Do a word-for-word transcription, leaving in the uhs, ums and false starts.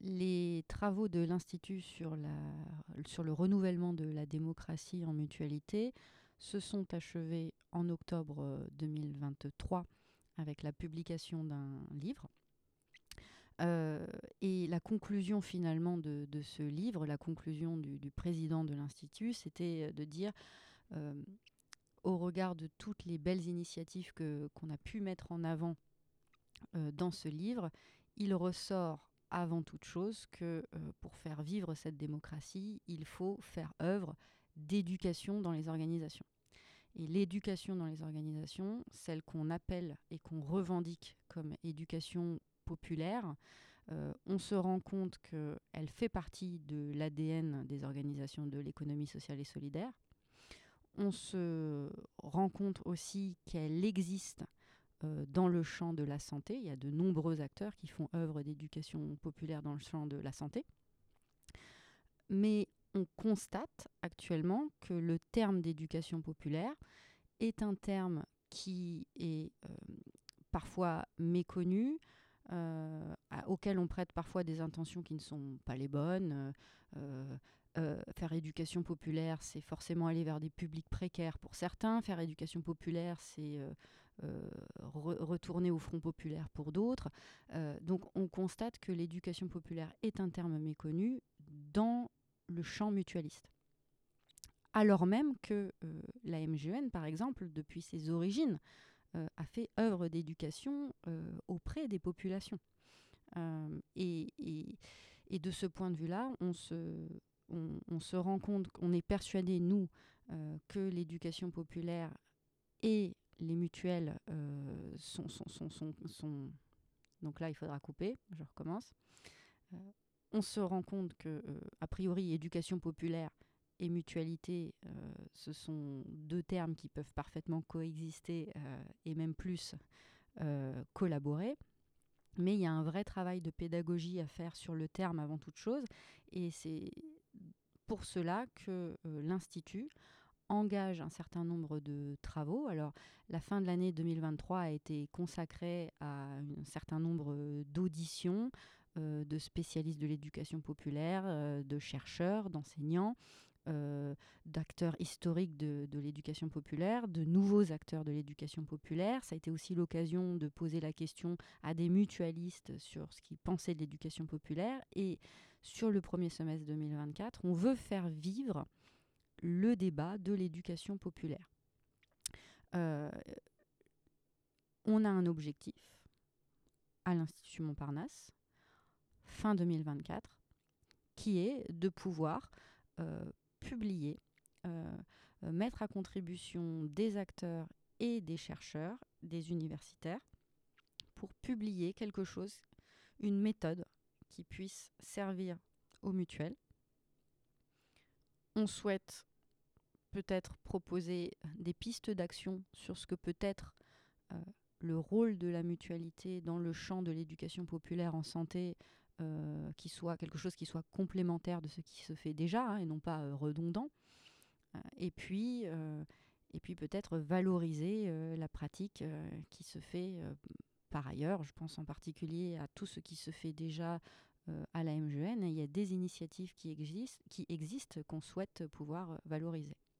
Les travaux de l'Institut sur, la, sur le renouvellement de la démocratie en mutualité se sont achevés en octobre deux mille vingt-trois avec la publication d'un livre. Euh, et la conclusion finalement de, de ce livre, la conclusion du, du président de l'Institut, c'était de dire, euh, au regard de toutes les belles initiatives que, qu'on a pu mettre en avant euh, dans ce livre, il ressort avant toute chose que euh, pour faire vivre cette démocratie, il faut faire œuvre d'éducation dans les organisations. Et l'éducation dans les organisations, celle qu'on appelle et qu'on revendique comme éducation populaire, euh, on se rend compte qu'elle fait partie de l'A D N des organisations de l'économie sociale et solidaire. On se rend compte aussi qu'elle existe euh, dans le champ de la santé. Il y a de nombreux acteurs qui font œuvre d'éducation populaire dans le champ de la santé. Mais on constate actuellement que le terme d'éducation populaire est un terme qui est euh, parfois méconnu, euh, à, auquel on prête parfois des intentions qui ne sont pas les bonnes. Euh, euh, faire éducation populaire, c'est forcément aller vers des publics précaires pour certains. Faire éducation populaire, c'est euh, euh, re- retourner au Front populaire pour d'autres. Euh, donc on constate que l'éducation populaire est un terme méconnu dans le champ mutualiste. Alors même que euh, la M G E N, par exemple, depuis ses origines, euh, a fait œuvre d'éducation euh, auprès des populations. Euh, et, et, et de ce point de vue-là, on se, on, on se rend compte qu'on est persuadé, nous, euh, que l'éducation populaire et les mutuelles euh, sont, sont, sont, sont, sont... Donc là, il faudra couper, je recommence. Euh, on se rend compte que, euh, a priori, éducation populaire et mutualité, euh, ce sont deux termes qui peuvent parfaitement coexister euh, et même plus euh, collaborer. Mais il y a un vrai travail de pédagogie à faire sur le terme avant toute chose. Et c'est pour cela que euh, l'Institut engage un certain nombre de travaux. Alors, la fin de l'année deux mille vingt-trois a été consacrée à un certain nombre d'auditions euh, de spécialistes de l'éducation populaire, euh, de chercheurs, d'enseignants, euh, d'acteurs historiques de, de l'éducation populaire, de nouveaux acteurs de l'éducation populaire. Ça a été aussi l'occasion de poser la question à des mutualistes sur ce qu'ils pensaient de l'éducation populaire. Et sur le premier semestre deux mille vingt-quatre, on veut faire vivre le débat de l'éducation populaire. Euh, on a un objectif à l'Institut Montparnasse, fin deux mille vingt-quatre, qui est de pouvoir euh, publier, euh, mettre à contribution des acteurs et des chercheurs, des universitaires, pour publier quelque chose, une méthode qui puisse servir aux mutuelles. On souhaite peut-être proposer des pistes d'action sur ce que peut être euh, le rôle de la mutualité dans le champ de l'éducation populaire en santé, euh, qui soit quelque chose qui soit complémentaire de ce qui se fait déjà hein, et non pas euh, redondant. Euh, et puis, euh, et puis peut-être valoriser euh, la pratique euh, qui se fait euh, par ailleurs. Je pense en particulier à tout ce qui se fait déjà euh, à la M G E N. Il y a des initiatives qui existent, qui existent qu'on souhaite pouvoir valoriser.